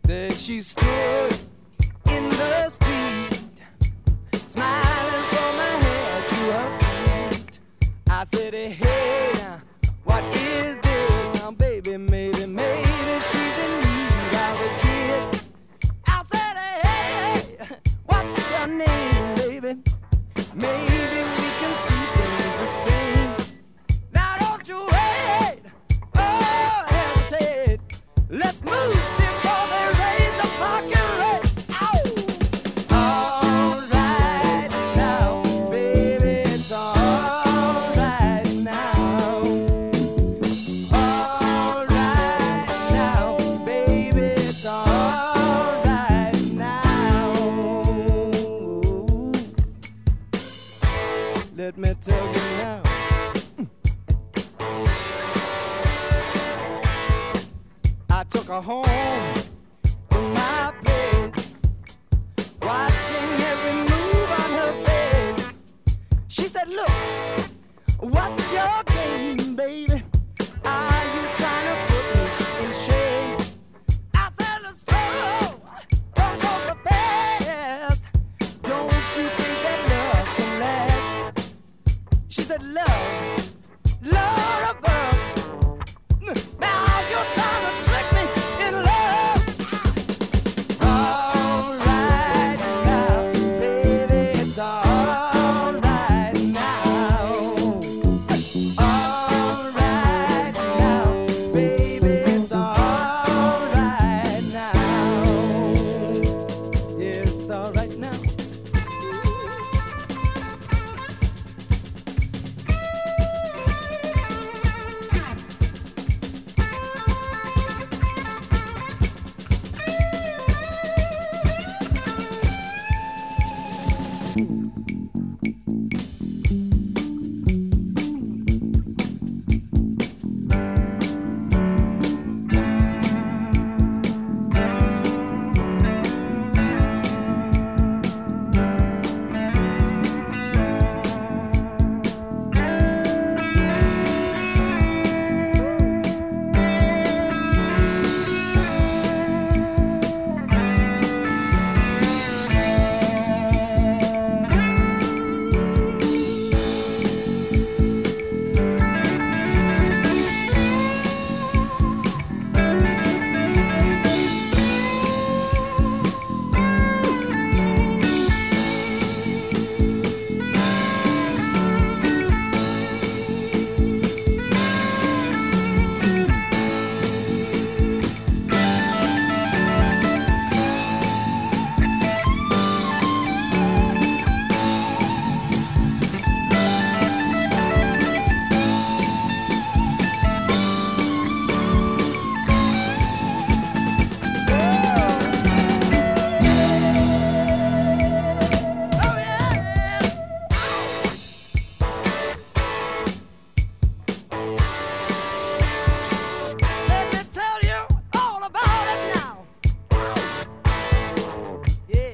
There she stood in the street, smiling from her head to her feet. I said, hey, now, what is this? Now, baby, maybe she's in need of a kiss. I said, hey, what's your name, baby? Maybe we can see things the same. Now, don't you wait, oh, hesitate. Let's move before they raise the parking rate. All right now, baby, it's all right now. All right now, baby, it's all right now. Let me tell you now. I took her home to my place, watching every move on her face. She said, look, what's your game, baby? Are you trying to put me in shame? I said, slow, don't go so fast. Don't you think that love can last? She said, love, Lord above. Now you're trying to trick me in love. All right now, baby, it's all right now. All right now, baby, it's all right now. Yeah, it's all right now. Let me tell you all about it now. Yeah.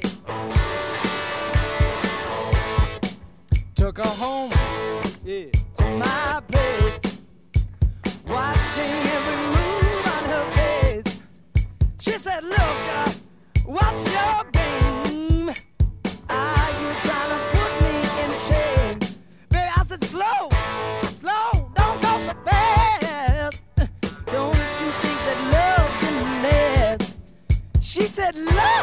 Took her home, yeah, to my place, watching every move on her face. She said, look, what's your game? Are you trying to put me in shame? Baby, I said, slow, don't go so fast. Don't you think that love can last? She said, love.